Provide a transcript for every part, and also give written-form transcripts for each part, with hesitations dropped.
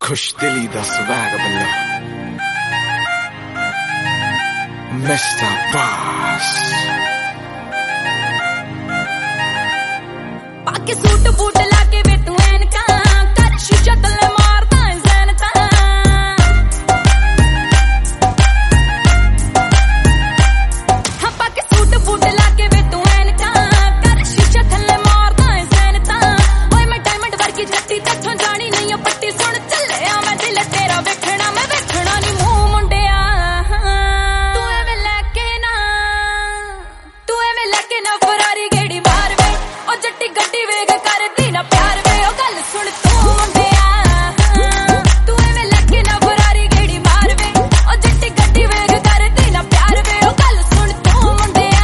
खुश दिली दा स्वैग बल्ला मिस्टर बॉस पाके सूट बूट लाके वे तू ऐनका कर शीशा तले मारदा है ज़ैनता हाँ पाके सूट बूट लाके वे तू ऐनका कर शीशा तले मारदा है ज़ैनता ओए मैं डायमंड वर्गी जट्टी तैथों जानी नहीं ओ पट्टी सुन चले आ मैं दिल तेरा वेखना मैं वेखना नहीं मुंह मुंडिया तू एवें लेके ना फरारी गेड़ी मार वे ओ जट्टी गड्डी वेग करदी ना प्यार वे ओ गल सुन तू मुंडिया तू एवें लेके ना फरारी गेड़ी मार वे ओ जट्टी गड्डी वेग करदी ना प्यार वे ओ गल सुन तू मुंडिया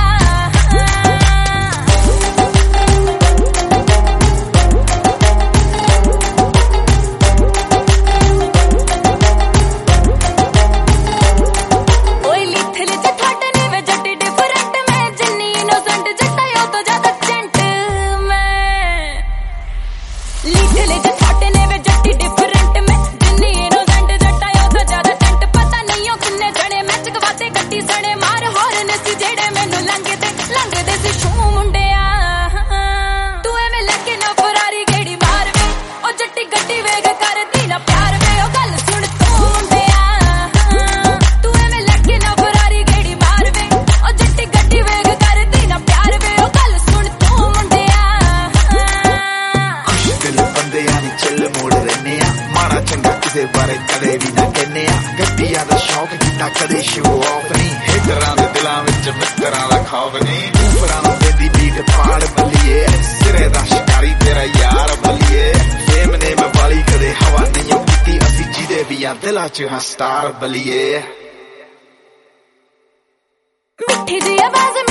ओए लिथले जे थोड़े ने वे जट्टी डिफरेंट मैं जिन्नी इनोसेंट जट्टा यो तो ज्यादा जेंट मैं लिथले जे थोड़े ने वे जट्टी डिफरेंट मैं जिन्नी इनोसेंट जट्टा यो तो ज्यादा जेंट पता नहीं ओ किन्ने जणे मैच गवाते गड्डी सणे मार हॉर्न सी जेड़े मैनू लंघदे सी शू मुंडिया तू एवें लेके ना फरारी गेड़ी मार वे ओ जट्टी गड्डी वेग करदी ना प्यार वे ओ गल सुन तू मुंडिया तू एवें लेके ना फरारी गेड़ी मार वे ओ जट्टी गड्डी वेग करदी ना प्यार वे ओ गल सुन तू मुंडिया खुश दिल बंदे यानी चिल मोड़ रहने माड़ा चंगा किसे बारे कदे भी ना कहने गड्डियां दा शौक किता कदे शो ऑफ नहीं हिटरां दे दिलां विच मित्तरां दा खौफ नहीं ऊपरां दी बीट पाड़ बलिए सिरे दा शिकारी तेरा यार बलिए फेम ने मैं वाली कदे हवा नहीं कीती असी जिदे भी आ दिलां च हां स्टार बलिए मिठी जी आवाज